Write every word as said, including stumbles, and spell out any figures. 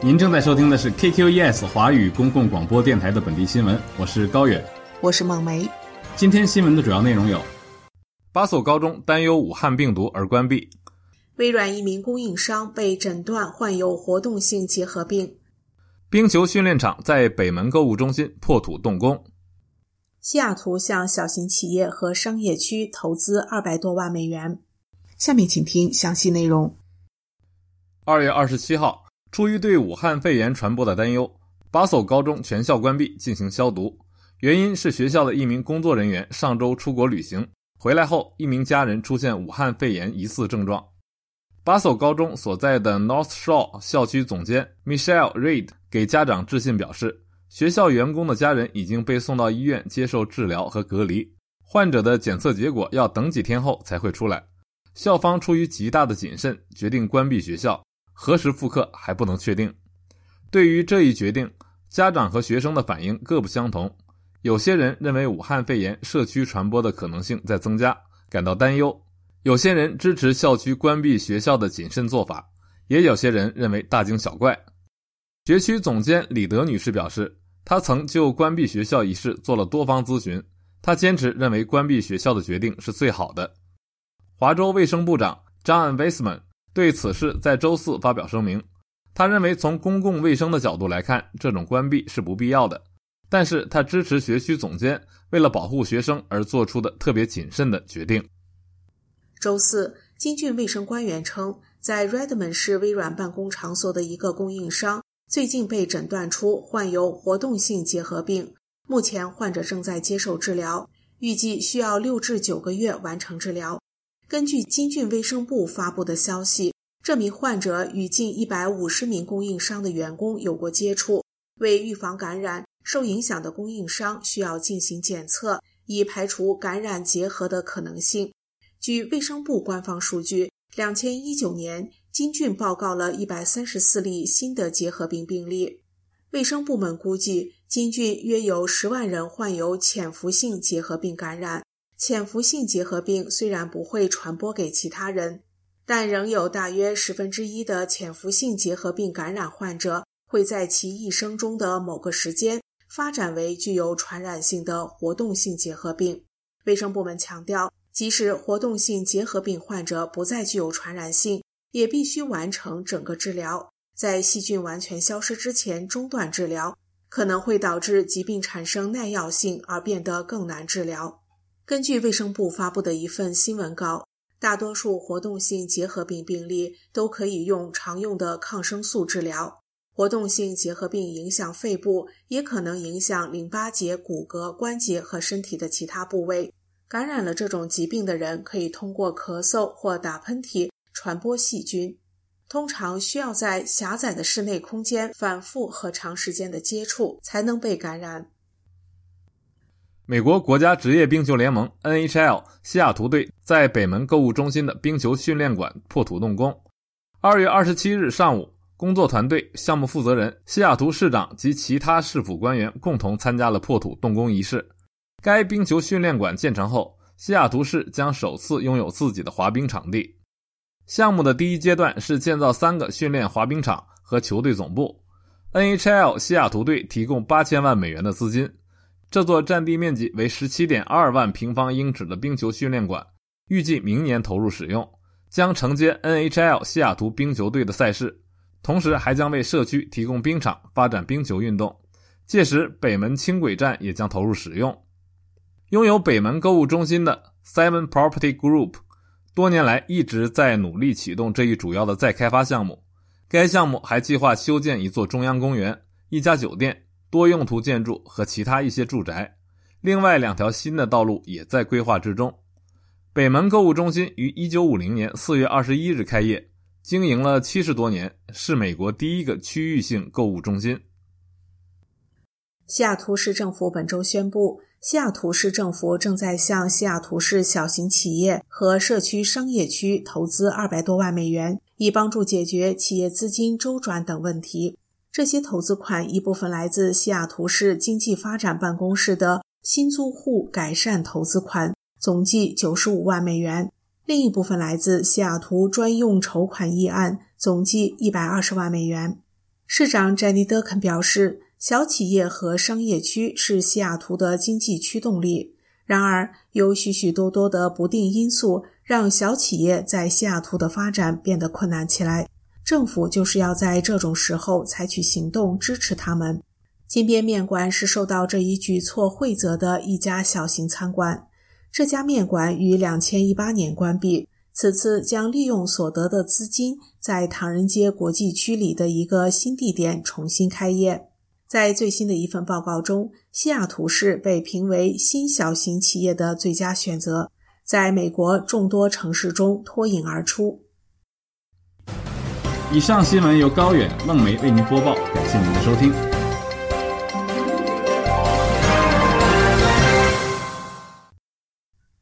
您正在收听的是 K Q E S 华语公共广播电台的本地新闻，我是高远， 我是孟梅。 今天新闻的主要内容有：八所高中担忧武汉病毒而关闭； 微软一名供应商被诊断患有活动性结核病； 冰球训练场在北门购物中心破土动工； 西雅图向小型企业和商业区投资二百多万美元。下面请听详细内容。 二月二十七号，出于对武汉肺炎传播的担忧，八所高中全校关闭进行消毒，原因是学校的一名工作人员上周出国旅行，回来后一名家人出现武汉肺炎疑似症状。八所高中所在的 North Shore 校区总监 Michelle Reed 给家长致信表示，学校员工的家人已经被送到医院接受治疗和隔离，患者的检测结果要等几天后才会出来。校方出于极大的谨慎，决定关闭学校，何时复课还不能确定。对于这一决定，家长和学生的反应各不相同。有些人认为武汉肺炎社区传播的可能性在增加，感到担忧；有些人支持校区关闭学校的谨慎做法，也有些人认为大惊小怪。学区总监李德女士表示，她曾就关闭学校一事做了多方咨询，她坚持认为关闭学校的决定是最好的。华州卫生部长 John Weissman 对此事在周四发表声明，他认为从公共卫生的角度来看，这种关闭是不必要的，但是他支持学区总监为了保护学生而做出的特别谨慎的决定。 周四，金郡卫生官员称，在 Redmond 市微软办公场所的一个供应商最近被诊断出患有活动性结核病，目前患者正在接受治疗，预计需要六至九个月完成治疗。根据金郡卫生部发布的消息，这名患者与近一百五十名供应商的员工有过接触，为预防感染，受影响的供应商需要进行检测，以排除感染结核的可能性。据卫生部官方数据，二零一九年金郡报告了一百三十四例新的结核病病例。卫生部门估计，金郡约有十万人患有潜伏性结核病感染。潜伏性结核病虽然不会传播给其他人，但仍有大约十分之一的潜伏性结核病感染患者会在其一生中的某个时间发展为具有传染性的活动性结核病。卫生部门强调，即使活动性结核病患者不再具有传染性，也必须完成整个治疗，在细菌完全消失之前中断治疗，可能会导致疾病产生耐药性而变得更难治疗。根据卫生部发布的一份新闻稿，大多数活动性结核病病例都可以用常用的抗生素治疗。活动性结核病影响肺部，也可能影响淋巴结、骨骼、关节和身体的其他部位。感染了这种疾病的人可以通过咳嗽或打喷嚏传播细菌，通常需要在狭窄的室内空间反复和长时间的接触才能被感染。 美国国家职业冰球联盟 N H L 西雅图队在北门购物中心的冰球训练馆破土动工。二月二十七日上午，工作团队、项目负责人、西雅图市长及其他市府官员共同参加了破土动工仪式。该冰球训练馆建成后，西雅图市将首次拥有自己的滑冰场地。项目的第一阶段是建造三个训练滑冰场和球队总部。N H L 西雅图队提供八千万美元的资金。这座占地面积为 十七点二万平方英尺的冰球训练馆预计明年投入使用，将承接 N H L 西雅图冰球队的赛事，同时还将为社区提供冰场发展冰球运动。届时北门轻轨站也将投入使用。拥有北门购物中心的 Simon Property Group 多年来一直在努力启动这一主要的再开发项目。该项目还计划修建一座中央公园、一家酒店、多用途建筑和其他一些住宅，另外两条新的道路也在规划之中。北门购物中心于一九五零年四月二十一日开业，经营了七十多年，是美国第一个区域性购物中心。 西雅图市政府本周宣布，西雅图市政府正在向西雅图市小型企业和社区商业区投资二百多万美元，以帮助解决企业资金周转等问题。这些投资款一部分来自西雅图市经济发展办公室的新租户改善投资款，总计九十五万美元，另一部分来自西雅图专用筹款议案，总计一百二十万美元。 市长詹妮·德肯表示，小企业和商业区是西雅图的经济驱动力。然而，有许许多多的不定因素让小企业在西雅图的发展变得困难起来。政府就是要在这种时候采取行动支持他们。金边面馆是受到这一举措惠泽的一家小型餐馆。这家面馆于二零一八年关闭，此次将利用所得的资金在唐人街国际区里的一个新地点重新开业。在最新的一份报告中，西雅图市被评为新小型企业的最佳选择，在美国众多城市中脱颖而出。 以上新闻由高远、孟梅为您播报，感谢您的收听。